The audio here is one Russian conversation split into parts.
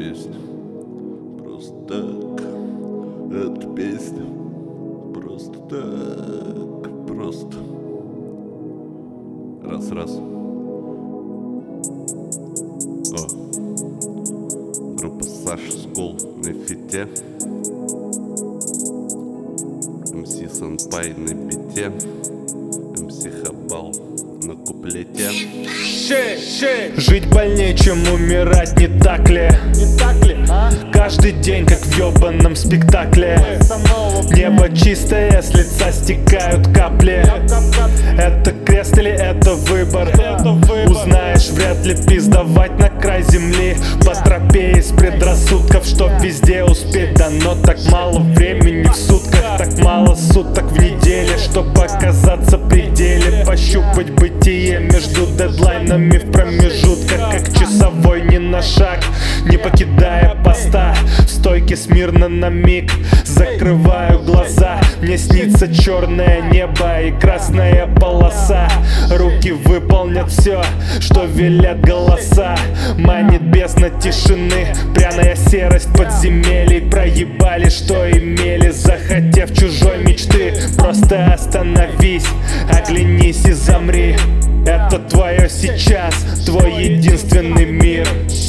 песня просто так. Эта песня просто так. Просто раз. О, группа Саша Скул на фите, МС Санпай на бите, МС Хабал на куплете. Жить больнее, чем умирать, не так ли? Каждый день, как в ёбаном спектакле. Небо чистое, с лица стекают капли. Это крест или это выбор? Узнаешь, вряд ли пиздовать на край земли. По тропе из предрассудков, чтоб везде успеть. Дано так мало времени в сутках, так мало суток в неделе, чтоб оказаться в пределе. Пощупать бытие между дедлайнами в промежутках, как часовой ни на шаг, не покидая поста. В стойке смирно на миг закрываю глаза. Мне снится черное небо и красная полоса. Руки выполнят все, что велят голоса. Манит бездна тишины, пряная серость подземелий. Проебали, что имели, захотев чужой мечты. Просто остановись, оглянись и замри. Это твое сейчас, твой единственный мир.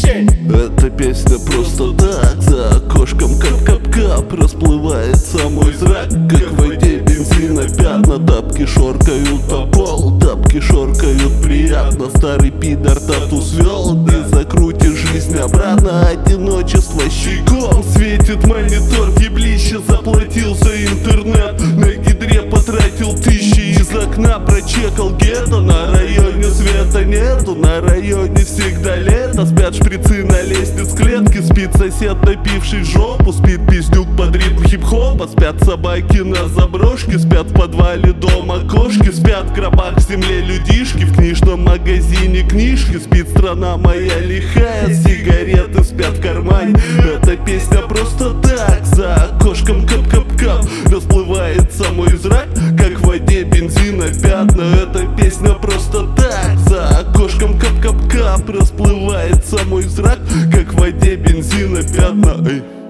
Эта песня просто так. За окошком кап-кап-кап расплывается мой зрак, как в воде бензина пятна. Тапки шоркают по полу, тапки шоркают приятно. Старый пидор тату свел, ты закрутишь жизнь обратно. Одиночество щеком светит монитор, в еблище заплатил за интернет. На гидре потратил тысячи, из окна прочекал гетто. На районе света нету, на районе всегда лето. Спят шприцы на лестниц клетки, спит сосед, напивший жопу. Спит пиздюк под ритм хип-хопа. Спят собаки на заброшке, спят в подвале дома кошки. Спят в гробах в земле людишки, в книжном магазине книжки. Спит страна моя лихая, сигареты спят в кармане. Эта песня просто так. За окошком кап-кап-кап расплывается мой зрак, как в воде бензина пятна. Эта песня просто так. За окошком кап-кап-кап расплывается мой зрак, как в воде бензина пятна. Эй.